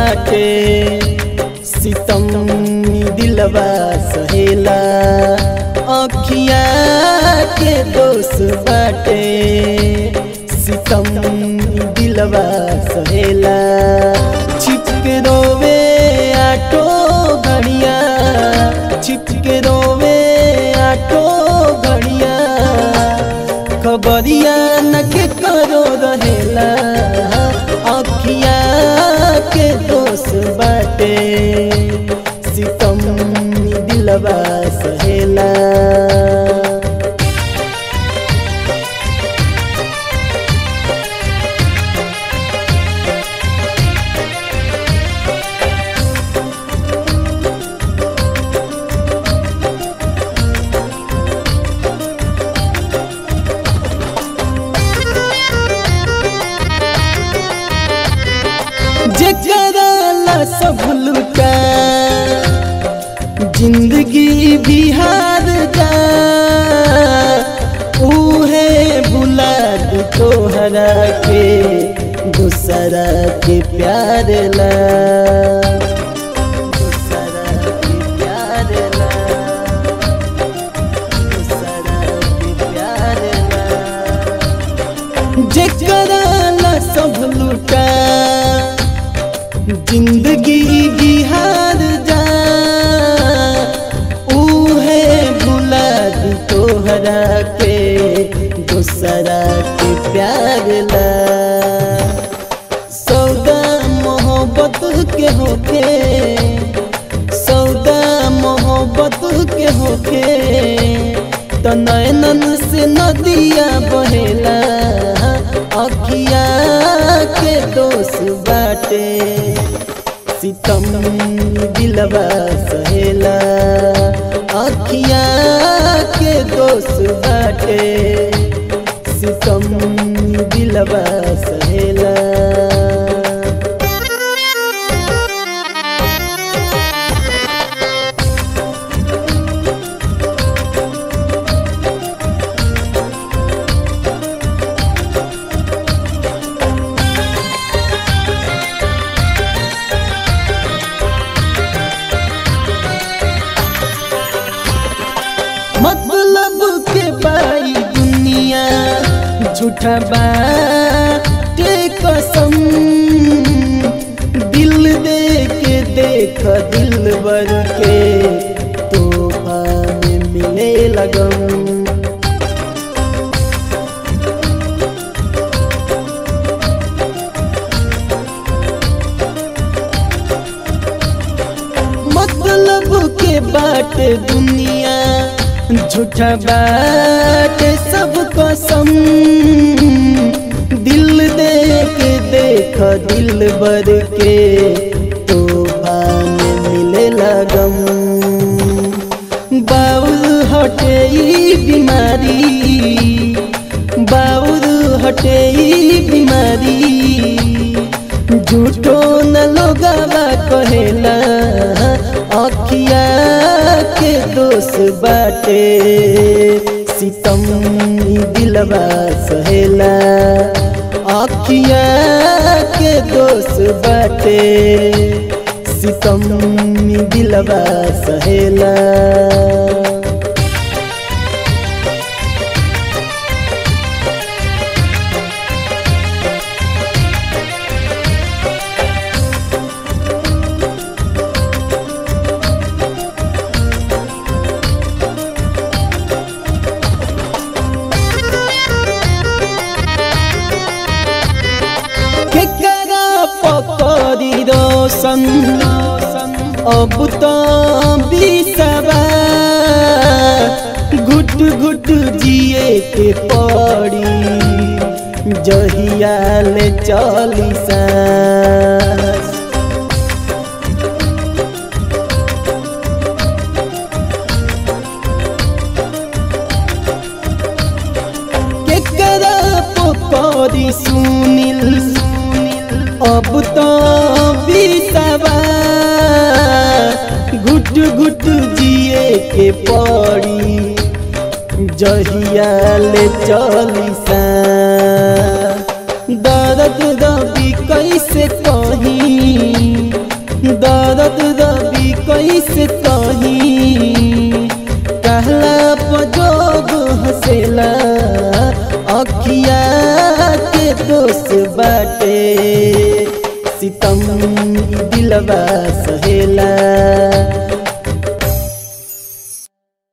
बाटे सितम दिलवा सहेला अखिया के दोष बाटे सितम दिलवा सहेला छिपके रोवे आटो घड़िया छिपके रोवे आटो घड़िया खबरिया न के करो रहेला अखिया के दोष बाटे सितम दिलवा सहेला जेकरा सब लुटा जिंदगी बिहार जा उहे बुला दू तोहरा के दूसरा के प्यार ला दूसरा के प्यार ला दूसरा के प्यार ला जेकरा सब लुटा जिंदगी बिहार जा उहे भुला दी तोहरा के दूसरा के प्यार ला सौदा मोहब्बत के होके सौदा मोहब्बत के होके तो नैनन से नदिया बहेला अखिया के दोष बाटे सितम दिलवा सहेला अखिया के दोष बाटे सितम दिलवा सहेला मतलब के बाई दुनिया झूठा बाटे कसम दिल दे के देख दिलबर के तोहफा में मिले लगम मतलब के बाटे दुनिया झूठा बाटे सब कसम दिल दे के देख दिल बर के तोहफा में मिले लगम बाउल हटे बीमारी बाउल हटे बीमारी झूठो न लोगावा कहेला अखिया के दोष बाटे सितम दिलवा सहेला अखिया के दोष बाटे सितम दिलवा सहेला पकड़ी रोशन अब तो बिसवा घुट घुट जिए के पड़ी जहिया ले चली सांस केकरा पकड़ी सुनील अब तो बिसवा घुट घुट जिए के पड़ी जहिया ले चली दर्द दबी कैसे कहीं अखिया के दोस्त बाटे सितम दिलवा सहेला।